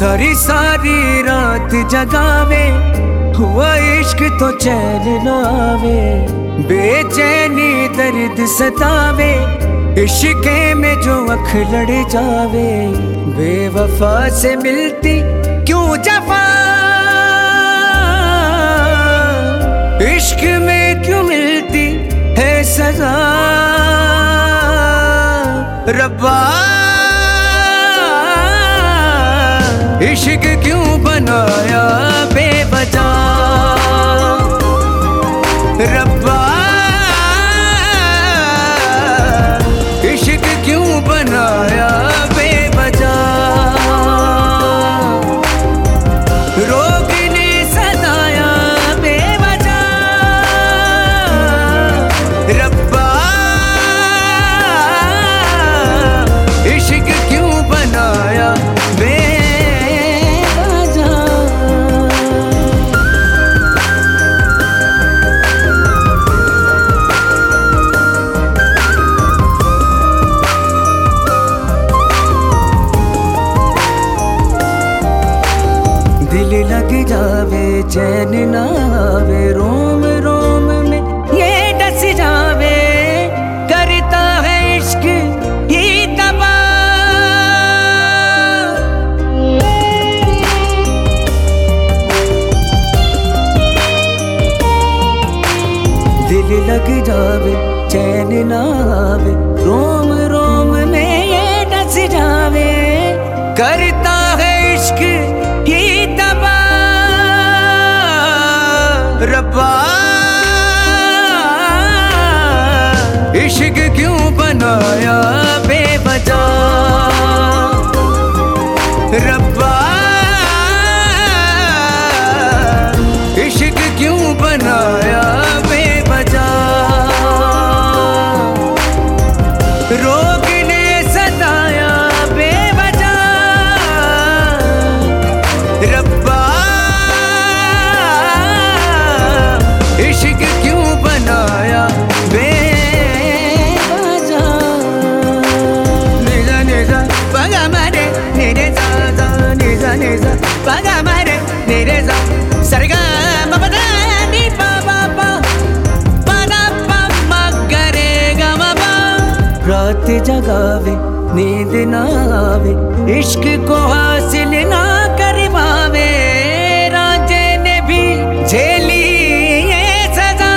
सारी सारी रात जगावे, हुआ इश्क तो चैन न आवे। बेचैनी दर्द सतावे, इश्क़े में जो अख लड़ जावे। बेवफा से मिलती क्यों जफा, इश्क में क्यों मिलती है सजा। रब्बा इश्क क्यों बनाया बेवजह। रब्बा इश्क क्यों बनाया बेवजह। रोग ने सताया बेवजह। रब्बा इश्क क्यों बनाया दिल लग जावे चैन ना आवे। रोम रोम में ये डस जावे, करता है इश्क ही तबाह। दिल लग जावे चैन ना आवे, रोम रोम में ये डस जावे, करता है इश्क ही तबाह। रब्बा इश्क क्यों बनाया बेवजह। रब्बा इश्क क्यों बनाया बेवजह। रोग ने सताया बेवजह। रब्बा इश्क क्यों बनाया बेवजह। निजा निजा पगा मारे निरे सा सा, निजा निजा पगा मारे निरे सा। सरगा मपदा नी पा पा पा, पदा पा मा करे गा मा पा। रात जगावे नींद ना आवे, इश्क को हासिल ना कर पावे। रांझे ने भी झेली ये सजा।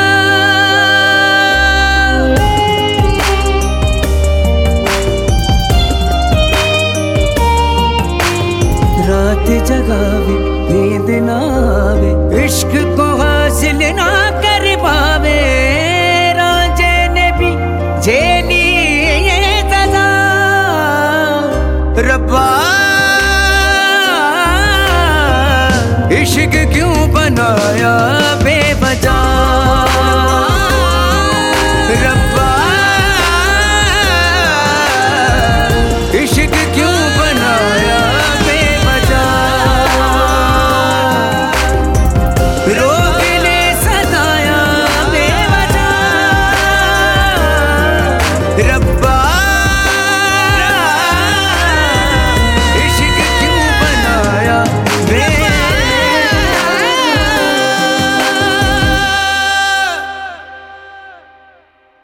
रात जगावे नींद ना आवे, इश्क को हासिल ना कर पावे। रांझे ने भी झेली ये सजा। रब्बा इश्क क्यों बनाया